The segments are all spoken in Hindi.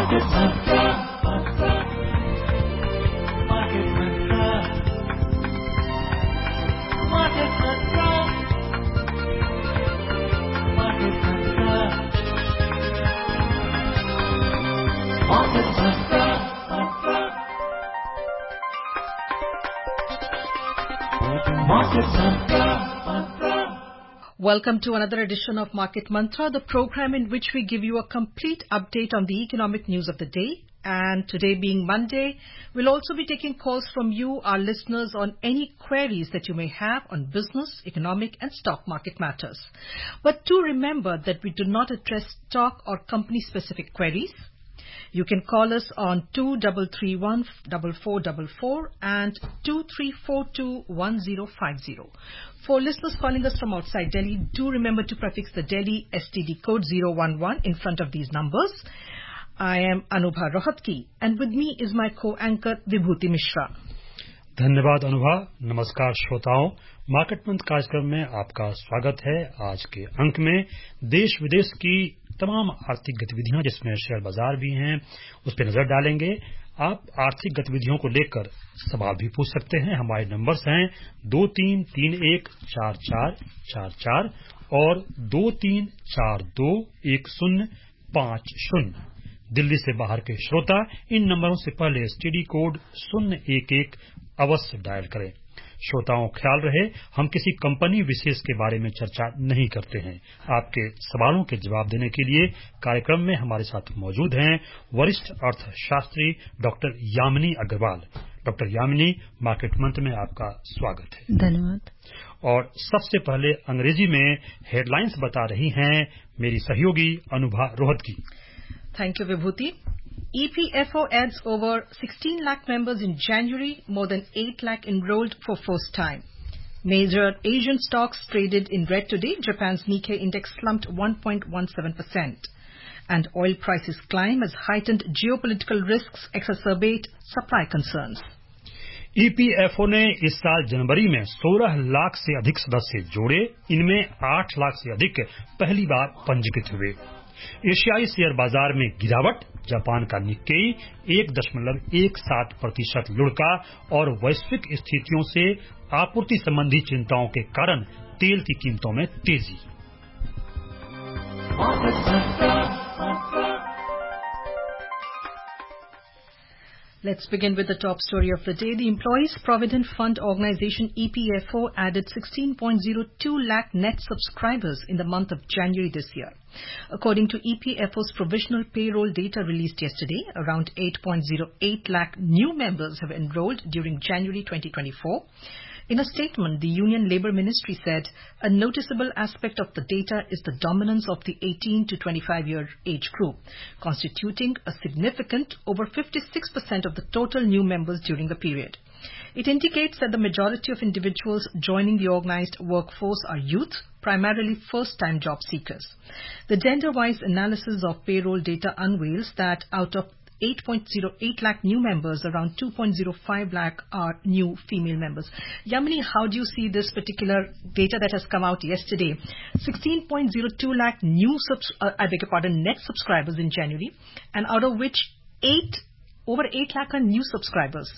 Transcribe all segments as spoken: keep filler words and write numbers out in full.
Market Mantra. Market Mantra. Market Mantra. Market Mantra. Market Mantra. Market Mantra. Welcome to another edition of Market Mantra, the program in which we give you a complete update on the economic news of the day. And today being Monday, we'll also be taking calls from you, our listeners, on any queries that you may have on business, economic and stock market matters. But do remember that we do not address stock or company-specific queries. You can call us on two three three one, four four four four and two three four two, one zero five zero. For listeners calling us from outside Delhi, do remember to prefix the Delhi S T D code zero one one in front of these numbers. I am Anubha Rohatgi, and with me is my co-anchor Vibhuti Mishra. धन्यवाद अनुभा। नमस्कार श्रोताओं, मार्केट मंथ कार्यक्रम में आपका स्वागत है। आज के अंक में देश विदेश की तमाम आर्थिक गतिविधियां, जिसमें शेयर बाजार भी हैं, उस पर नजर डालेंगे। आप आर्थिक गतिविधियों को लेकर सवाल भी पूछ सकते हैं। हमारे नंबर्स हैं दो तीन तीन एक चार चार चार चार और दो तीन चार दो एक शून्य पाँच शून्य। दिल्ली से बाहर के श्रोता इन नंबरों से पहले एसटीडी कोड शून्य एक एक अवश्य डायल करें। श्रोताओं, ख्याल रहे, हम किसी कंपनी विशेष के बारे में चर्चा नहीं करते हैं। आपके सवालों के जवाब देने के लिए कार्यक्रम में हमारे साथ मौजूद हैं वरिष्ठ अर्थशास्त्री doctor Yamini Agrawal. Doctor Yamini, market Mantra में आपका स्वागत है। धन्यवाद। और सबसे पहले अंग्रेजी में हेडलाइंस बता रही हैं मेरी सहयोगी Anubha Rohatgi. Thank you, Vibhuti. E P F O adds over sixteen lakh members in January, more than eight lakh enrolled for first time. Major Asian stocks traded in red today. Japan's Nikkei index slumped one point one seven percent. And oil prices climb as heightened geopolitical risks exacerbate supply concerns. E P F O ने इस साल जनवरी में सोलह लाख से अधिक सदस्य जोड़े। इनमें आठ लाख से अधिक पहली बार पंजीकृत हुए। एशियाई शेयर बाजार में गिरावट। जापान का निक्केई एक दशमलव एक सात प्रतिशत लुढ़का और वैश्विक स्थितियों से आपूर्ति संबंधी चिंताओं के कारण तेल की कीमतों में तेजी। Let's begin with the top story of the day. The Employees Provident Fund Organization E P F O added sixteen point zero two lakh net subscribers in the month of January this year. According to E P F O's provisional payroll data released yesterday, around eight point zero eight lakh new members have enrolled during January twenty twenty-four. In a statement, the Union Labour Ministry said a noticeable aspect of the data is the dominance of the eighteen to twenty-five year age group, constituting a significant over fifty-six percent of the total new members during the period. It indicates that the majority of individuals joining the organized workforce are youth, primarily first-time job seekers. The gender-wise analysis of payroll data unveils that out of eight point zero eight lakh new members, around two point zero five lakh are new female members. Yamini, how do you see this particular data that has come out yesterday? sixteen point zero two lakh new, subs- uh, I beg your pardon, net subscribers in January, and out of which eight, over eight lakh are new subscribers.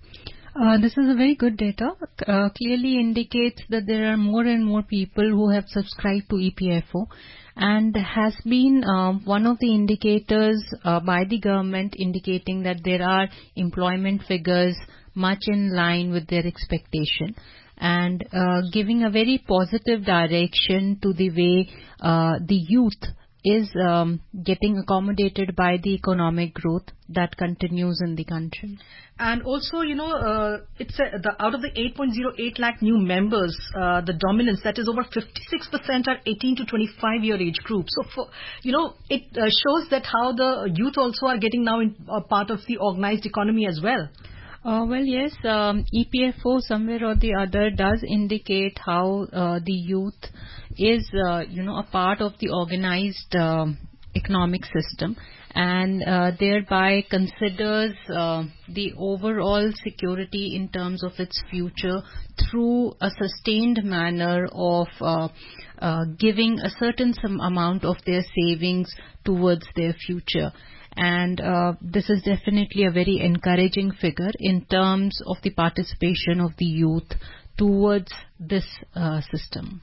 Uh, this is a very good data. Uh, clearly indicates that there are more and more people who have subscribed to E P F O, and has been uh, one of the indicators uh, by the government indicating that there are employment figures much in line with their expectation, and uh, giving a very positive direction to the way uh, the youth is um, getting accommodated by the economic growth that continues in the country. And also, you know, uh, it's a, the, out of the eight point zero eight lakh new members, uh, the dominance, that is over fifty-six percent are eighteen to twenty-five year age group. So, for, you know, it uh, shows that how the youth also are getting now in, uh, part of the organized economy as well. Uh, well, yes, um, E P F O somewhere or the other does indicate how uh, the youth is, uh, you know, a part of the organized uh, economic system, and uh, thereby considers uh, the overall security in terms of its future through a sustained manner of uh, uh, giving a certain some amount of their savings towards their future. and uh, this is definitely a very encouraging figure in terms of the participation of the youth towards this uh, system.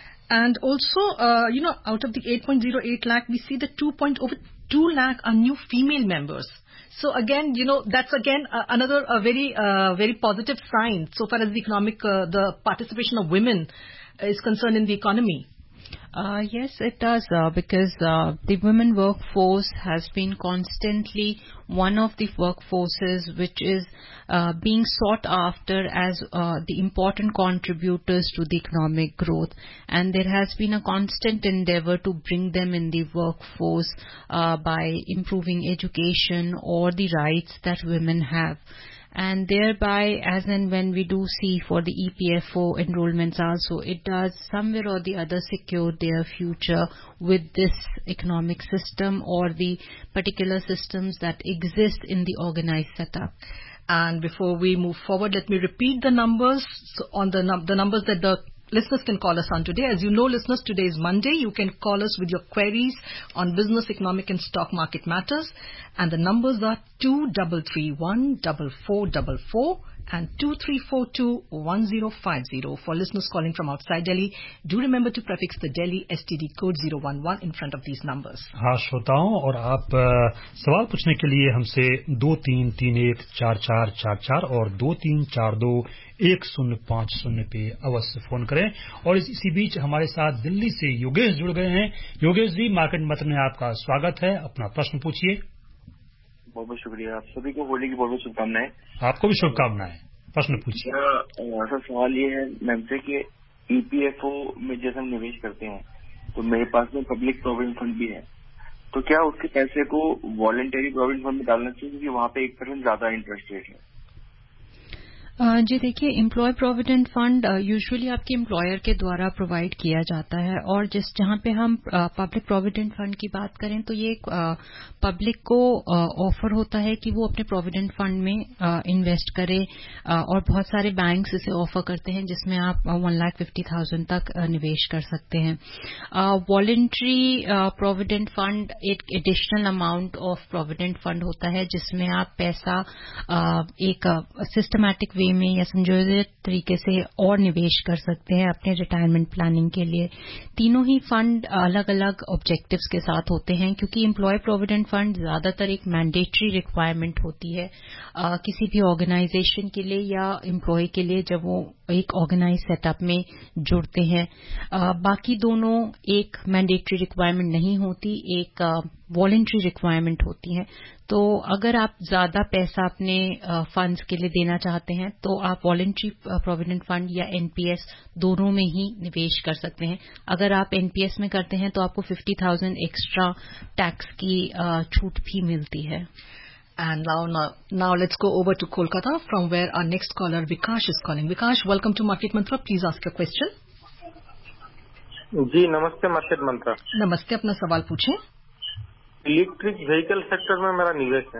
And also, uh, you know, out of the eight point zero eight lakh, we see that two point over two lakh are new female members. So again, you know, that's again uh, another a very uh, very positive sign so far as the economic uh, the participation of women is concerned in the economy. Uh, yes, it does, uh, because uh, the women workforce has been constantly one of the workforces which is uh, being sought after as uh, the important contributors to the economic growth, and there has been a constant endeavor to bring them in the workforce uh, by improving education or the rights that women have. And thereby, as and when we do see for the E P F O enrollments also, it does somewhere or the other secure their future with this economic system or the particular systems that exist in the organized setup. And before we move forward, let me repeat the numbers on the, num- the numbers that the listeners can call us on today. As you know, listeners, today is Monday. You can call us with your queries on business, economic and stock market matters. And the numbers are two three three one, four four four four and two three four two, one zero five zero. For listeners calling from outside Delhi, do remember to prefix the Delhi S T D code zero one one in front of these numbers. हाँ श्रोताओं, और आप सवाल पूछने के लिए हमसे दो तीन तीन एक चार चार चार चार और दो तीन चार दो एक शून्य पाँच शून्य पे अवश्य फोन करें. और इसी बीच हमारे साथ दिल्ली से योगेश जुड़ गए हैं. योगेश जी, मार्केट मंत्र में आपका स्वागत है. अपना प्रश्न पूछिए. बहुत बहुत शुक्रिया. आप सभी को होली की बहुत बहुत शुभकामनाएं. आपको भी शुभकामनाएं. प्रश्न पूछिए. सर, सवाल ये है मैम से कि ईपीएफओ में जैसे हम निवेश करते हैं तो मेरे पास में पब्लिक प्रोविडेंट फंड भी है, तो क्या उसके पैसे को वॉलंटरी प्रोविडेंट फंड में डालना चाहिए, क्योंकि वहाँ पे एक परसेंट ज्यादा इंटरेस्ट रेट है? Uh, जी देखिए, एम्प्लॉय प्रोविडेंट फंड यूजुअली आपके एम्प्लॉयर के द्वारा प्रोवाइड किया जाता है, और जिस जहां पे हम पब्लिक प्रोविडेंट फंड की बात करें तो ये पब्लिक uh, को ऑफर uh, होता है कि वो अपने प्रोविडेंट फंड में इन्वेस्ट uh, करे, uh, और बहुत सारे बैंक्स इसे ऑफर करते हैं जिसमें आप वन लाख फिफ्टी थाउजेंड तक uh, निवेश कर सकते हैं. वॉलंटरी प्रोविडेंट फंड एक additional amount of provident fund होता है जिसमें आप पैसा uh, एक सिस्टमैटिक uh, में या संयोजित तरीके से और निवेश कर सकते हैं अपने रिटायरमेंट प्लानिंग के लिए. तीनों ही फंड अलग अलग ऑब्जेक्टिव्स के साथ होते हैं, क्योंकि एम्प्लॉय प्रोविडेंट फंड ज्यादातर एक मैंडेटरी रिक्वायरमेंट होती है आ, किसी भी ऑर्गेनाइजेशन के लिए या एम्प्लॉय के लिए जब वो एक ऑर्गेनाइज सेटअप में जुड़ते हैं. आ, बाकी दोनों एक मैंडेटरी रिक्वायरमेंट नहीं होती, एक वॉलंटरी रिक्वायरमेंट होती है. तो अगर आप ज्यादा पैसा अपने फंड्स के लिए देना चाहते हैं तो आप वॉलंटरी प्रोविडेंट फंड या एनपीएस दोनों में ही निवेश कर सकते हैं. अगर आप एनपीएस में करते हैं तो आपको फिफ्टी थाउजेंड एक्स्ट्रा टैक्स की छूट भी मिलती है. And now, now, now let's go over to Kolkata, from where our next caller Vikash is calling. Vikash, welcome to Market Mantra. Please ask your question. जी नमस्ते मार्केट मंत्र. नमस्ते, अपना सवाल पूछें. इलेक्ट्रिक व्हीकल सेक्टर में मेरा निवेश है.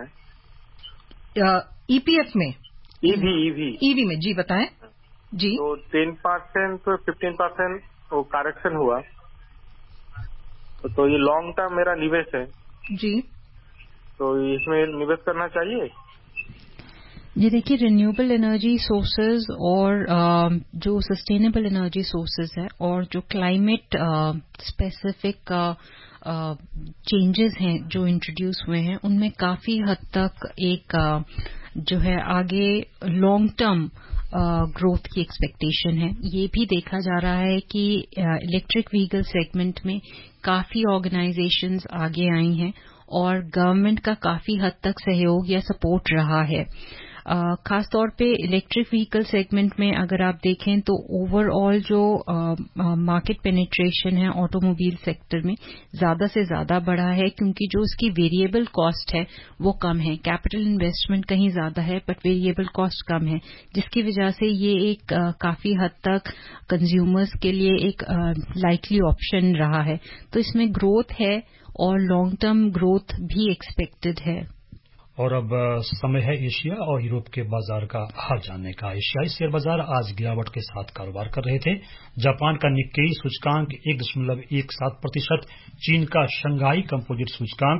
ईपीएफ में? ईवी ईवी ईवी में, जी बताएं. जी तो टेन परसेंट तो फिफ्टीन परसेंट वो करेक्शन हुआ, तो, तो ये लॉन्ग टर्म मेरा निवेश है जी, तो इसमें निवेश करना चाहिए? जी देखिए, रिन्यूएबल एनर्जी सोर्सेज और जो सस्टेनेबल एनर्जी सोर्सेज है और जो क्लाइमेट स्पेसिफिक चेंजेस हैं जो इंट्रोड्यूस हुए हैं, उनमें काफी हद तक एक जो है आगे लॉन्ग टर्म ग्रोथ की एक्सपेक्टेशन है. ये भी देखा जा रहा है कि इलेक्ट्रिक व्हीकल सेगमेंट में काफी ऑर्गेनाइजेशंस आगे आई हैं और गवर्नमेंट का काफी हद तक सहयोग या सपोर्ट रहा है. खासतौर पे इलेक्ट्रिक व्हीकल सेगमेंट में अगर आप देखें तो ओवरऑल जो मार्केट पेनिट्रेशन है ऑटोमोबाइल सेक्टर में ज्यादा से ज्यादा बढ़ा है, क्योंकि जो उसकी वेरिएबल कॉस्ट है वो कम है. कैपिटल इन्वेस्टमेंट कहीं ज्यादा है बट वेरिएबल कॉस्ट कम है, जिसकी वजह से ये एक आ, काफी हद तक कंज्यूमर्स के लिए एक लाइकली ऑप्शन रहा है. तो इसमें ग्रोथ है और लॉन्ग टर्म ग्रोथ भी एक्सपेक्टेड है. और अब समय है एशिया और यूरोप के बाजार का हाल जानने का. एशियाई शेयर बाजार आज गिरावट के साथ कारोबार कर रहे थे. जापान का निक्केई सूचकांक एक दशमलव एक सात प्रतिशत, चीन का शंघाई कंपोजिट सूचकांक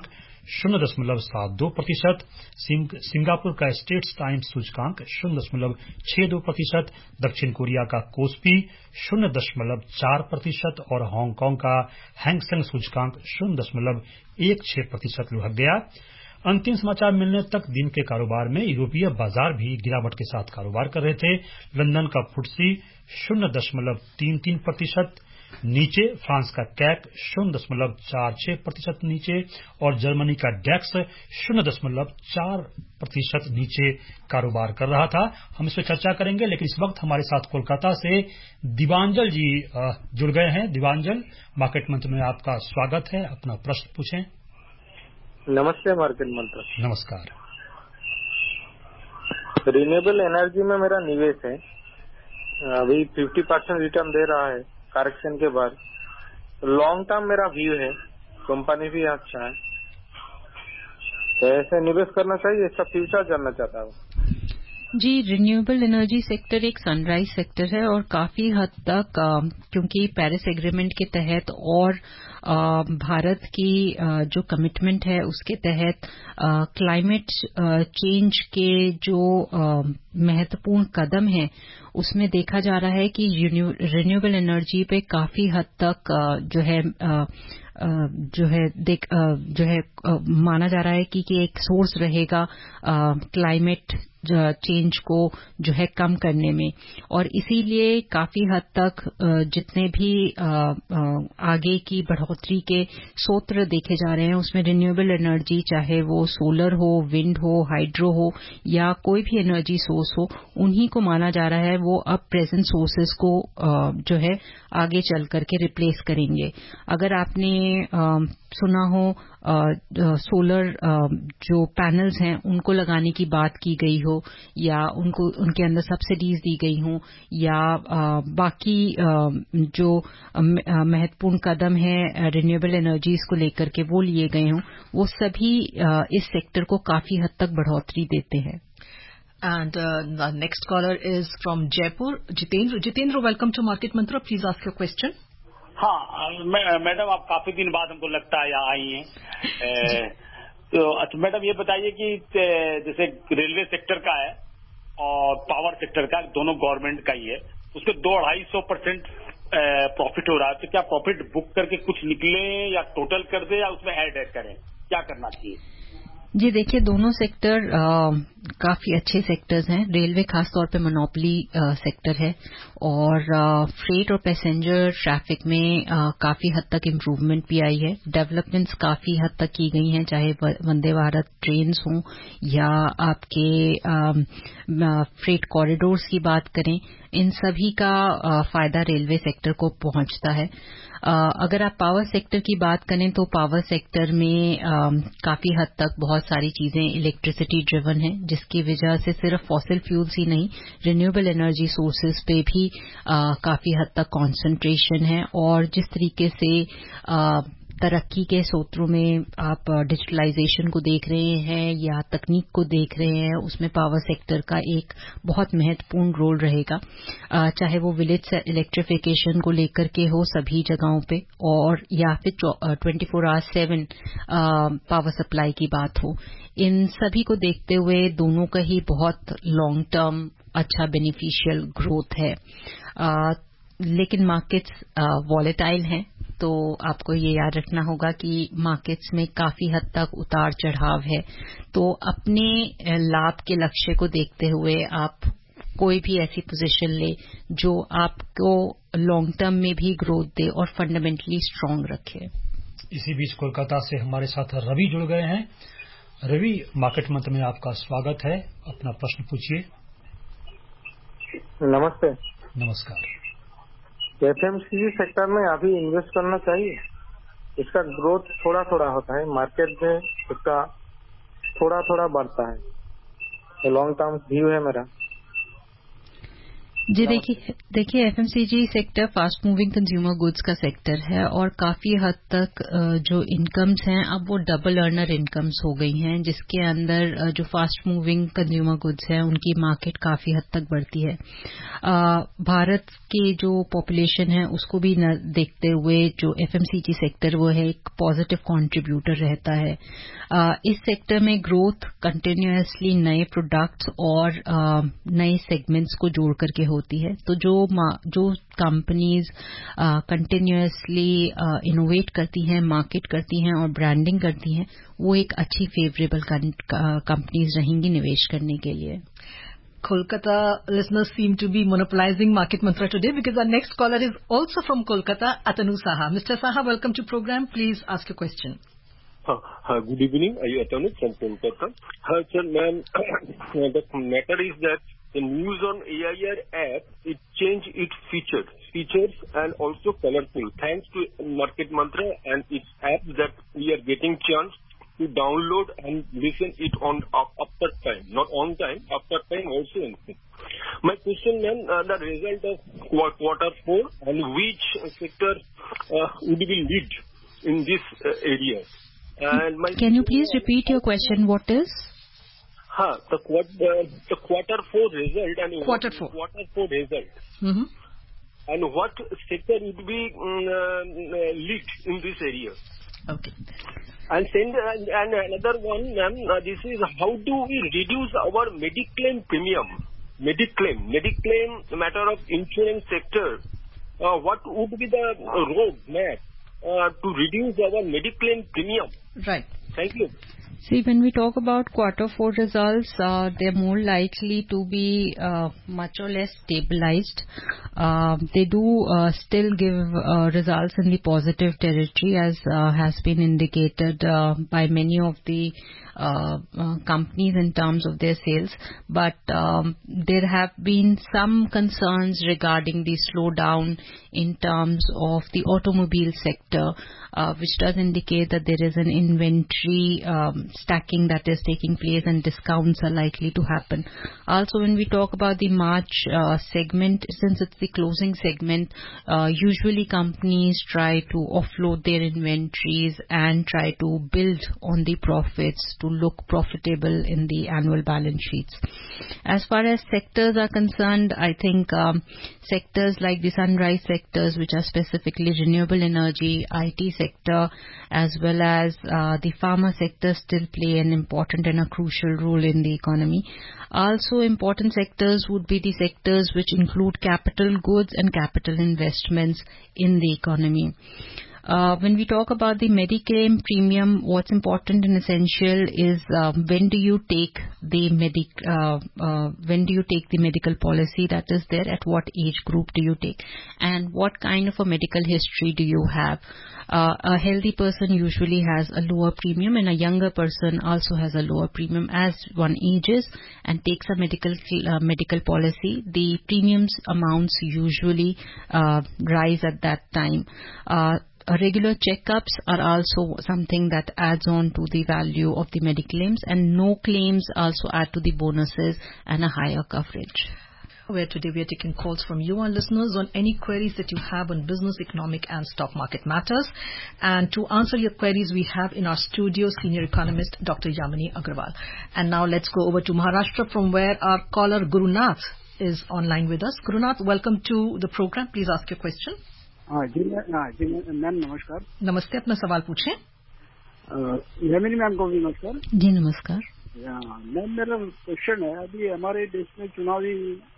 शून्य दशमलव सात दो प्रतिशत, सिंगापुर का स्टेट्स टाइम्स सूचकांक शून्य दशमलव छह दो प्रतिशत, दक्षिण कोरिया का कोस्पी शून्य दशमलव चार प्रतिशत और हांगकांग का हैंगसेंग सूचकांक शून्य दशमलव एक छह प्रतिशत लुढ़क गया। अंतिम समाचार मिलने तक दिन के कारोबार में यूरोपीय बाजार भी गिरावट के साथ कारोबार कर रहे थे। लंदन का फुटसी शून्य दशमलव तीन तीन प्रतिशत नीचे, फ्रांस का कैक शून्य दशमलव चार छह प्रतिशत नीचे और जर्मनी का डेक्स शून्य दशमलव चार प्रतिशत नीचे कारोबार कर रहा था। हम इस पर चर्चा करेंगे, लेकिन इस वक्त हमारे साथ कोलकाता से दिवांजल जी जुड़ गए हैं। दिवांजल, मार्केट मंत्र में आपका स्वागत है, अपना प्रश्न पूछें। नमस्ते मार्केट मंत्र। नमस्कार। रिन्यूएबल एनर्जी में मेरा निवेश है, अभी पचास परसेंट रिटर्न दे रहा है करेक्शन के बाद। लॉन्ग टर्म मेरा व्यू है, कंपनी भी अच्छा है, तो ऐसे निवेश करना चाहिए, इसका फ्यूचर जानना चाहता हूँ। जी, रिन्यूएबल एनर्जी सेक्टर एक सनराइज सेक्टर है और काफी हद तक क्योंकि पेरिस एग्रीमेंट के तहत और भारत की जो कमिटमेंट है उसके तहत क्लाइमेट चेंज के जो महत्वपूर्ण कदम है उसमें देखा जा रहा है कि रिन्यूएबल एनर्जी पे काफी हद तक जो है जो है देख जो है माना जा रहा है कि, कि एक सोर्स रहेगा क्लाइमेट चेंज को जो है कम करने में, और इसीलिए काफी हद तक जितने भी आगे की बढ़ोतरी के सूत्र देखे जा रहे हैं उसमें रिन्यूएबल एनर्जी, चाहे वो सोलर हो, विंड हो, हाइड्रो हो या कोई भी एनर्जी सोर्स हो, उन्हीं को माना जा रहा है वो अब प्रेजेंट सोर्सेज को जो है आगे चल करके रिप्लेस करेंगे। अगर आपने सुना हो सोलर जो पैनल्स हैं उनको लगाने की बात की गई हो या उनको उनके अंदर सब्सिडीज दी गई हो या बाकी जो महत्वपूर्ण कदम है रिन्यूएबल एनर्जीज को लेकर के वो लिए गए हों, वो सभी इस सेक्टर को काफी हद तक बढ़ोतरी देते हैं। And uh, the next caller is from Jaipur, Jitendra. Jitendra, welcome to Market Mantra. Please ask your question. हाँ मैडम, आप काफी दिन बाद हमको लगता है यहाँ आई हैं, तो अच्छा मैडम ये बताइए कि जैसे रेलवे सेक्टर का है और पावर सेक्टर का, दोनों गवर्नमेंट का ही है, उसके दो अढ़ाई सौ परसेंट प्रॉफिट हो रहा है, तो क्या प्रॉफिट बुक करके कुछ निकले या टोटल कर दे या उसमें ऐड ऐड करें, क्या करना चाहिए? जी देखिए, दोनों सेक्टर आ, काफी अच्छे सेक्टर्स हैं। रेलवे खासतौर पे मोनोपोली सेक्टर है और फ्रेट और पैसेंजर ट्रैफिक में आ, काफी हद तक इम्प्रूवमेंट भी आई है। डेवलपमेंट्स काफी हद तक की गई हैं, चाहे वंदे भारत ट्रेन्स हों या आपके फ्रेट कॉरिडोर्स की बात करें, इन सभी का आ, फायदा रेलवे सेक्टर को पहुंचता है। Uh, अगर आप पावर सेक्टर की बात करें तो पावर सेक्टर में uh, काफी हद तक बहुत सारी चीजें इलेक्ट्रिसिटी ड्रिवन हैं, जिसकी वजह से सिर्फ फॉसिल फ्यूल्स ही नहीं, रिन्यूएबल एनर्जी सोर्सेज पे भी uh, काफी हद तक कंसंट्रेशन है। और जिस तरीके से uh, तरक्की के सूत्रों में आप डिजिटलाइजेशन को देख रहे हैं या तकनीक को देख रहे हैं, उसमें पावर सेक्टर का एक बहुत महत्वपूर्ण रोल रहेगा, चाहे वो विलेज इलेक्ट्रिफिकेशन को लेकर के हो सभी जगहों पे और या फिर twenty four hour seven power supply की बात हो। इन सभी को देखते हुए दोनों का ही बहुत लॉन्ग टर्म अच्छा बेनिफिशियल ग्रोथ है। आ, लेकिन मार्केट्स वॉलेटाइल हैं, तो आपको ये याद रखना होगा कि मार्केट्स में काफी हद तक उतार चढ़ाव है। तो अपने लाभ के लक्ष्य को देखते हुए आप कोई भी ऐसी पोजीशन ले जो आपको लॉन्ग टर्म में भी ग्रोथ दे और फंडामेंटली स्ट्रांग रखे। इसी बीच कोलकाता से हमारे साथ रवि जुड़ गए हैं। रवि, मार्केट मंत्र में आपका स्वागत है, अपना प्रश्न पूछिए। नमस्ते। नमस्कार। एफएमसीजी सेक्टर में अभी इन्वेस्ट करना चाहिए? इसका ग्रोथ थोड़ा थोड़ा होता है, मार्केट में इसका थोड़ा थोड़ा बढ़ता है, लॉन्ग टर्म व्यू है मेरा। जी देखिए देखिए FMCG sector fast moving consumer goods का सेक्टर है और काफी हद तक जो इनकम्स हैं अब वो डबल अर्नर इनकम्स हो गई हैं, जिसके अंदर जो फास्ट मूविंग कंज्यूमर गुड्स हैं उनकी मार्केट काफी हद तक बढ़ती है। भारत की जो पॉपुलेशन है उसको भी देखते हुए जो एफएमसीजी सेक्टर वो है एक पॉजिटिव कंट्रीब्यूटर रहता है। इस सेक्टर में ग्रोथ कंटिन्यूअसली नए प्रोडक्ट्स और नए सेगमेंट्स को जोड़ करके होती है। तो जो जो कंपनीज कंटिन्यूअसली इनोवेट करती हैं, मार्केट करती हैं और ब्रांडिंग करती हैं, वो एक अच्छी फेवरेबल कंपनीज रहेंगी निवेश करने के लिए। Kolkata listeners seem to be monopolizing Market Mantra today because our next caller is also from Kolkata, Atanu Saha. Mister Saha, welcome to program. Please ask your question. Uh, uh, good evening. Are you Atanu from Kolkata? Uh, sir, ma'am, the matter is that the news on A I R app, it changed its features, features and also colorful. Thanks to Market Mantra and its app that we are getting chance to download and listen it on after time, not on time, after time also. My question, ma'am, uh, the result of quarter four and which sector uh, would be lead in this uh, area? And my Can you please repeat your question? What is? Huh, the, uh, the quarter four result and quarter four, quarter four result. Mm-hmm. And what sector would be um, uh, lead in this area? Okay. And send and, and another one, ma'am, uh, this is how do we reduce our Mediclaim premium? Mediclaim, Mediclaim matter of insurance sector. Uh, what would be the road map uh, to reduce our Mediclaim premium? Right. Thank you. See, when we talk about quarter four results, uh, they're more likely to be uh, much or less stabilized. Uh, they do uh, still give uh, results in the positive territory, as uh, has been indicated uh, by many of the uh, uh, companies in terms of their sales. But um, there have been some concerns regarding the slowdown in terms of the automobile sector, uh, which does indicate that there is an inventory um, stacking that is taking place and discounts are likely to happen. Also, when we talk about the March uh, segment, since it's the closing segment, uh, usually companies try to offload their inventories and try to build on the profits to look profitable in the annual balance sheets. As far as sectors are concerned, I think um, sectors like the sunrise sectors, which are specifically renewable energy, I T sector, as well as uh, the pharma sector, still play an important and a crucial role in the economy. Also important sectors would be the sectors which include capital goods and capital investments in the economy. Uh, when we talk about the Mediclaim premium, what's important and essential is uh, when do you take the medic, uh, uh, when do you take the medical policy that is there, at what age group do you take, and what kind of a medical history do you have. Uh, a healthy person usually has a lower premium, and a younger person also has a lower premium. As one ages and takes a medical uh, medical policy, the premiums amounts usually uh, rise at that time. Uh, Regular checkups are also something that adds on to the value of the Mediclaims, and no claims also add to the bonuses and a higher coverage. Where today we are taking calls from you, our listeners, on any queries that you have on business, economic and stock market matters. And to answer your queries, we have in our studio senior economist Doctor Yamini Agarwal. And now let's go over to Maharashtra, from where our caller Gurunath is online with us. Gurunath, welcome to the program. Please ask your question. हाँ जी जी मैम नमस्कार। नमस्ते, अपना सवाल पूछें। यमिनी मैम को भी नमस्कार। जी नमस्कार। मैम मेरा क्वेश्चन है, अभी हमारे देश में चुनावी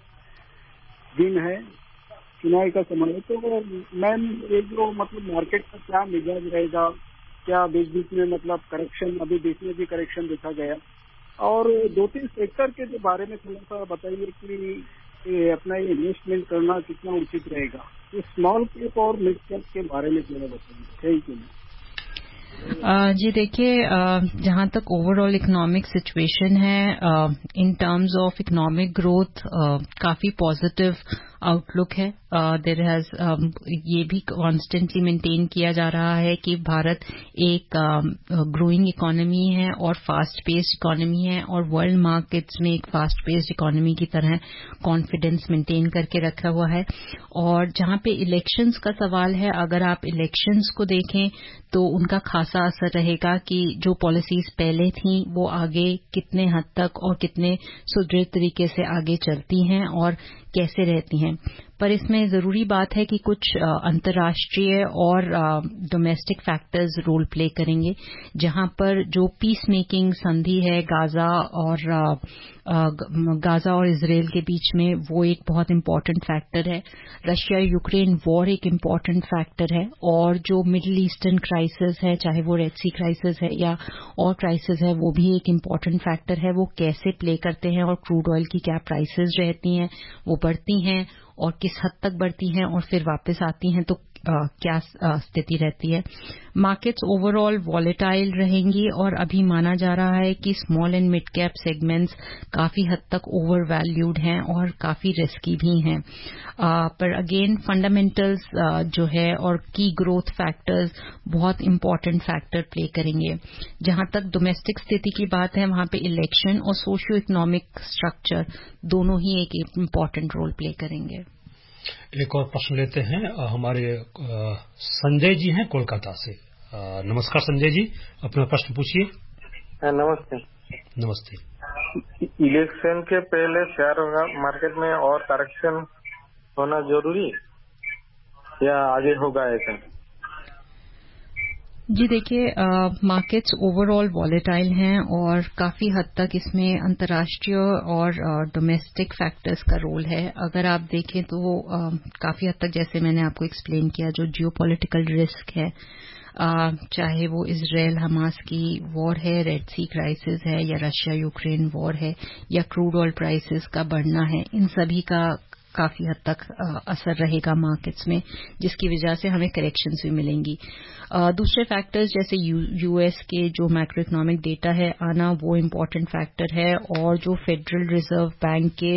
दिन है, चुनाव का समय है, तो मैम ये जो मतलब मार्केट का क्या मिजाज रहेगा, क्या बीच बीच में मतलब करेक्शन, अभी बीच में भी करेक्शन देखा गया, और दो तीन सेक्टर के जो बारे में थोड़ा सा बताइए कि ये अपना ये इन्वेस्टमेंट करना कितना उचित रहेगा, ये स्मॉल कैप और मिड कैप के बारे में थोड़ा बताइए। Thank you. Uh, जी देखिए, uh, जहाँ तक ओवरऑल इकोनॉमिक सिचुएशन है, in terms of economic growth काफी पॉजिटिव आउटलुक है. देयर हैज ये भी कॉन्स्टेंटली मेंटेन किया जा रहा है कि भारत एक ग्रोइंग इकोनॉमी है और फास्ट पेस्ड इकोनॉमी है और वर्ल्ड मार्केट्स में एक फास्ट पेस्ड इकोनॉमी की तरह कॉन्फिडेंस मेंटेन करके रखा हुआ है. और जहां पे इलेक्शंस का सवाल है, अगर आप इलेक्शंस को देखें तो उनका खासा असर रहेगा कि जो पॉलिसीज पहले थी वो आगे कितने हद तक और कितने सुदृढ़ तरीके से आगे चलती हैं और कैसे रहती हैं. पर इसमें जरूरी बात है कि कुछ अंतर्राष्ट्रीय और डोमेस्टिक फैक्टर्स रोल प्ले करेंगे, जहां पर जो पीस मेकिंग संधि है गाजा और गाजा और इजराइल के बीच में, वो एक बहुत इंपॉर्टेंट फैक्टर है. रशिया यूक्रेन वॉर एक इंपॉर्टेंट फैक्टर है. और जो मिडिल ईस्टर्न क्राइसिस है, चाहे वो रेड सी क्राइसिस है या और क्राइसिस है, वो भी एक इंपॉर्टेंट फैक्टर है. वो कैसे प्ले करते हैं और क्रूड ऑयल की क्या प्राइसेस रहती हैं, वो बढ़ती हैं और किस हद तक बढ़ती हैं और फिर वापस आती हैं तो आ, क्या स्थिति रहती है. मार्केट्स ओवरऑल वॉलेटाइल रहेंगी और अभी माना जा रहा है कि small and mid cap segments काफी हद तक ओवर वैल्यूड हैं और काफी रिस्की भी हैं. आ, पर अगेन फंडामेंटल्स जो है और की ग्रोथ फैक्टर्स बहुत इंपॉर्टेंट फैक्टर प्ले करेंगे. जहां तक डोमेस्टिक स्थिति की बात है, वहां पे इलेक्शन और सोशियो इकोनॉमिक स्ट्रक्चर दोनों ही एक इंपॉर्टेंट रोल प्ले करेंगे. एक और प्रश्न लेते हैं. हमारे संजय जी हैं कोलकाता से. नमस्कार संजय जी, अपना प्रश्न पूछिए. नमस्ते. नमस्ते. इलेक्शन के पहले शेयर मार्केट में और करेक्शन होना जरूरी या आगे होगा ऐसा? जी देखिए, मार्केट्स ओवरऑल वॉलेटाइल हैं और काफी हद तक इसमें अंतर्राष्ट्रीय और डोमेस्टिक फैक्टर्स का रोल है. अगर आप देखें तो आ, काफी हद तक, जैसे मैंने आपको एक्सप्लेन किया, जो जियोपॉलिटिकल रिस्क है, आ, चाहे वो इजराइल हमास की वॉर है, रेड सी क्राइसिस है, या रशिया यूक्रेन वॉर है, या क्रूड ऑयल प्राइसेस का बढ़ना है, इन सभी का काफी हद तक असर रहेगा मार्केट्स में, जिसकी वजह से हमें करेक्शंस भी मिलेंगी. दूसरे फैक्टर्स जैसे यूएस के जो मैक्रो इकोनॉमिक डेटा है आना, वो इम्पोर्टेंट फैक्टर है. और जो फेडरल रिजर्व बैंक के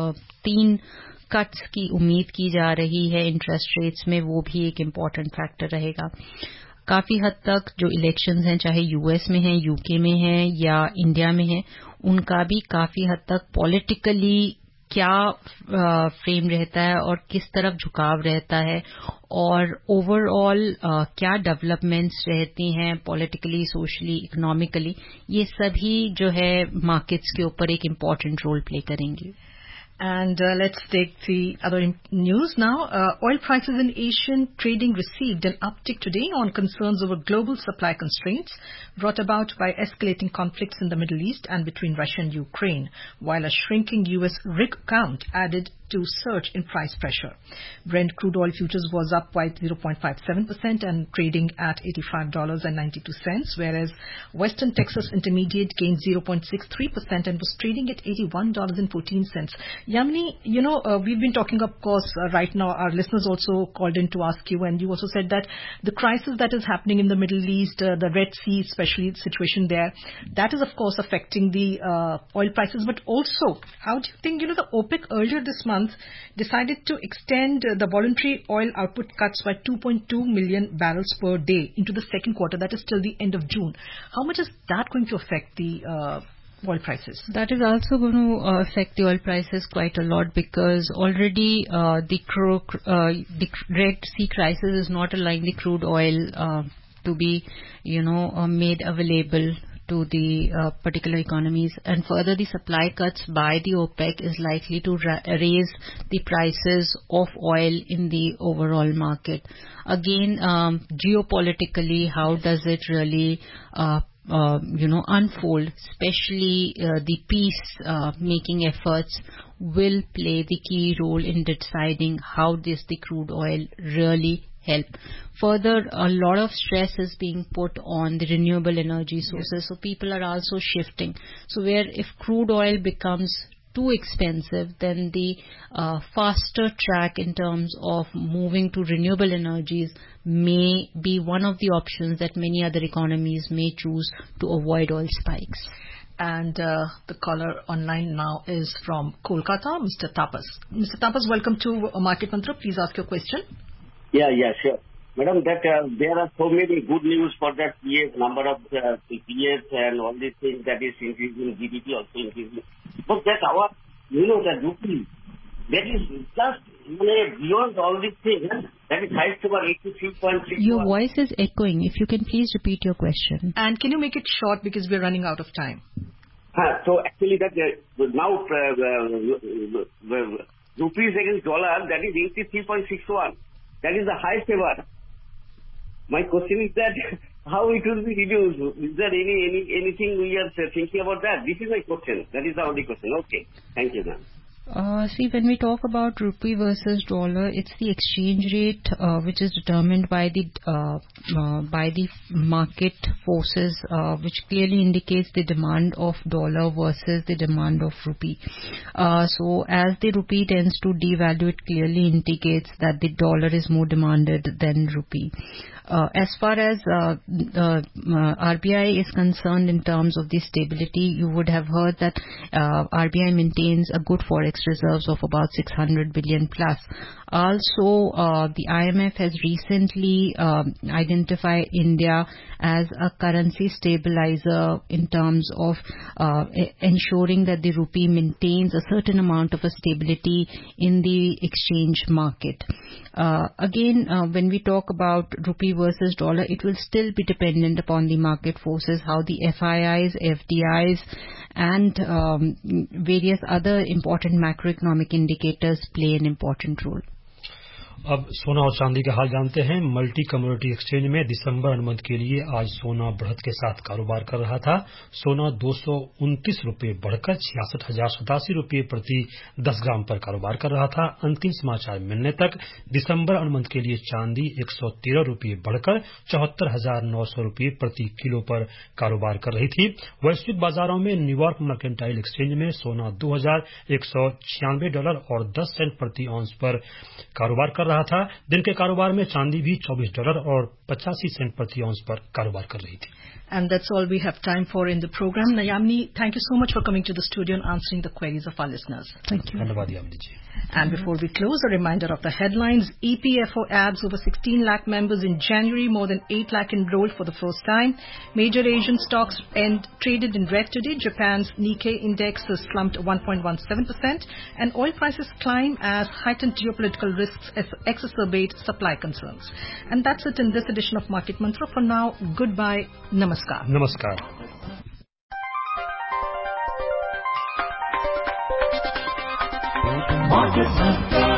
तीन कट्स की उम्मीद की जा रही है इंटरेस्ट रेट्स में, वो भी एक इम्पोर्टेंट फैक्टर रहेगा. काफी हद तक जो इलेक्शंस हैं, चाहे यूएस में हैं, यूके में हैं या इंडिया में हैं, उनका भी काफी हद तक पॉलिटिकली क्या फ्रेम रहता है और किस तरफ झुकाव रहता है और ओवरऑल क्या डेवलपमेंट्स रहती हैं पॉलिटिकली, सोशली, इकोनॉमिकली, ये सभी जो है मार्केट्स के ऊपर एक इम्पॉर्टेंट रोल प्ले करेंगी. And uh, let's take the other news now. Uh, oil prices in Asian trading received an uptick today on concerns over global supply constraints brought about by escalating conflicts in the Middle East and between Russia and Ukraine, while a shrinking U S rig count added to surge in price pressure. Brent crude oil futures was up by zero point five seven percent and trading at eighty-five dollars and ninety-two cents, whereas Western Texas Intermediate gained zero point six three percent and was trading at eighty-one dollars and fourteen cents. Yamini, you know, uh, we've been talking, of course, uh, right now, our listeners also called in to ask you, and you also said that the crisis that is happening in the Middle East, uh, the Red Sea, especially the situation there, that is, of course, affecting the uh, oil prices. But also, how do you think, you know, the OPEC earlier this month decided to extend uh, the voluntary oil output cuts by two point two million barrels per day into the second quarter, that is till the end of June. How much is that going to affect the uh, oil prices? That is also going to uh, affect the oil prices quite a lot, because already uh, the, cro- uh, the Red Sea crisis is not allowing the crude oil uh, to be, you know, uh, made available to the uh, particular economies, and further the supply cuts by the OPEC is likely to ra- raise the prices of oil in the overall market. Again, um, geopolitically, how does it really uh, uh, you know, unfold, especially uh, the peace-making uh, efforts will play the key role in deciding how this the crude oil really help. Further, a lot of stress is being put on the renewable energy sources, so people are also shifting. So where if crude oil becomes too expensive, then the uh, faster track in terms of moving to renewable energies may be one of the options that many other economies may choose to avoid oil spikes. And uh, the caller online now is from Kolkata, Mister Tapas. Mister Tapas, welcome to Market Mantra. Please ask your question. Yeah, yeah, sure. Madam, that uh, there are so many good news for that P F, number of uh, P F and all these things that is increasing, G D P also increasing. But that our, you know, the rupee, that is just you know, beyond all these things, that is high to about eighty-three point six. Your voice is echoing. If you can please repeat your question. And can you make it short because we're running out of time? Uh, so actually that uh, now uh, uh, uh, rupees against dollar, that is eighty-three point six one. That is the highest ever. My question is that how it will be reduced? Is there any, any anything we are thinking about that? This is my question. That is the only question. Okay. Thank you, ma'am. Uh, see, when we talk about rupee versus dollar, it's the exchange rate uh, which is determined by the uh, uh, by the market forces, uh, which clearly indicates the demand of dollar versus the demand of rupee. Uh, so, as the rupee tends to devalue, it clearly indicates that the dollar is more demanded than rupee. Uh, as far as uh, uh, uh, R B I is concerned in terms of the stability, you would have heard that uh, R B I maintains a good forex reserves of about six hundred billion plus. Also, uh, the I M F has recently um, identified India as a currency stabilizer in terms of uh, ensuring that the rupee maintains a certain amount of a stability in the exchange market. Uh, again, uh, when we talk about rupee versus dollar, it will still be dependent upon the market forces, how the F I Is, F D Is, and um, various other important macroeconomic indicators play an important role. अब सोना और चांदी का हाल जानते हैं। मल्टी कमोडिटी एक्सचेंज में दिसंबर अनुबंध के लिए आज सोना बढ़त के साथ कारोबार कर रहा था। सोना दो सौ उनतीस रुपये बढ़कर छियासठ हजार सतासी रुपये प्रति दस ग्राम पर कारोबार कर रहा था। अंतिम समाचार मिलने तक दिसंबर अनुबंध के लिए चांदी एक सौ तेरह रुपये बढ़कर चौहत्तर हजार नौ सौ रुपये प्रति किलो पर कारोबार कर रही थी। वैश्विक बाजारों में न्यूयॉर्क मर्केंटाइल एक्सचेंज में सोना दो हजार एक सौ छियानवे डॉलर और दस सेंट प्रति औंस पर कारोबार कर रहा था। दिन के कारोबार में चांदी भी चौबीस डॉलर और पचासी सेंट प्रति औंस पर कारोबार कर रही थी। And that's all we have time for in the program. Nayamni, thank you so much for coming to the studio and answering the queries of our listeners. Thank you. धन्यवाद यामिनी जी। And before we close, a reminder of the headlines. E P F O adds over sixteen lakh members in January, more than eight lakh enrolled for the first time. Major Asian stocks end traded in red today. Japan's Nikkei index has slumped one point one seven percent, and oil prices climb as heightened geopolitical risks exacerbate supply concerns. And that's it in this edition of Market Mantra. For now, goodbye. Namaskar. Namaskar. Market Mantra.